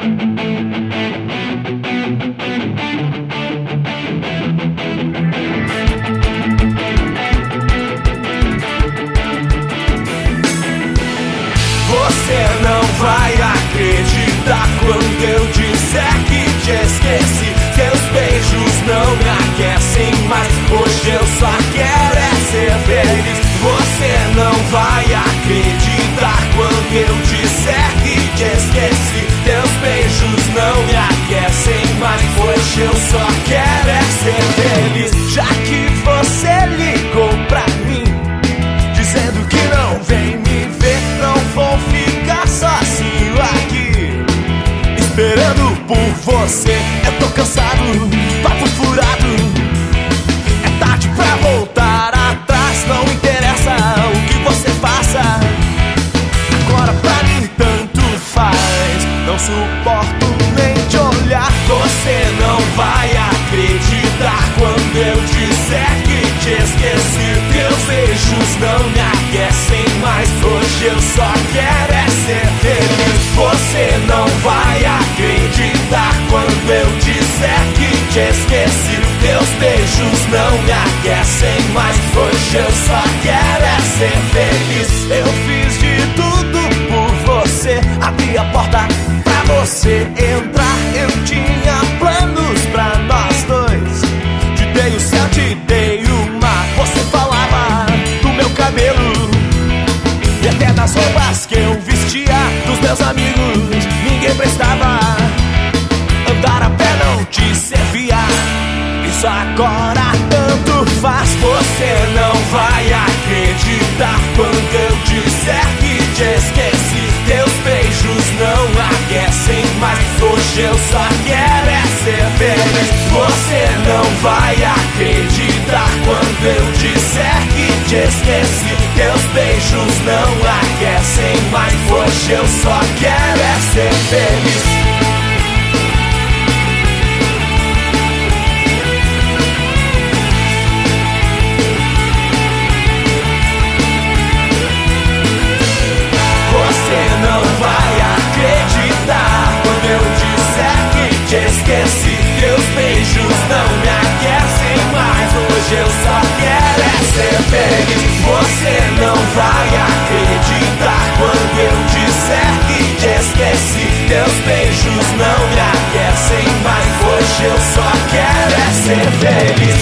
Você não vai acreditar quando eu disser que te esqueci. Teus beijos não me aquecem mais, hoje eu só quero é ser feliz. Você não vai acreditar quando eu disser que te esqueci. Teus beijos não me aquecem mais, hoje eu só quero é ser feliz. Já que você ligou pra mim dizendo que não vem me ver, não vou ficar sozinho aqui esperando por você. Eu tô cansado, papo furado, é tarde pra voltar atrás. Não interessa o que você faça, agora pra mim tanto faz. Não suporto nem te olhar. Você não vai acreditar quando eu disser que te esqueci. Teus beijos não me aquecem mais, hoje eu só quero é ser feliz. Você não vai acreditar quando eu disser que te esqueci. Teus beijos não me aquecem mais, hoje eu só quero é ser feliz. Eu fiz de tudo por você, abri a porta pra você entrar. Eu tinha planos pra nós dois, te dei o céu, te dei o mar. Você falava do meu cabelo e até das roupas que eu vestia. Dos meus amigos ninguém prestava, andar a pé não te servia. Isso agora tanto faz. Você não vai acreditar quando eu disser que te esqueci. Teus beijos não aquecem mais, hoje eu só quero é ser feliz. Você não vai acreditar quando eu disser que te esqueci. Teus beijos não aquecem mais, hoje eu só quero é ser feliz. Esqueci, teus beijos não me aquecem mais, hoje eu só quero é ser feliz. Você não vai acreditar quando eu disser que te esqueci. Teus beijos não me aquecem mais, hoje eu só quero é ser feliz.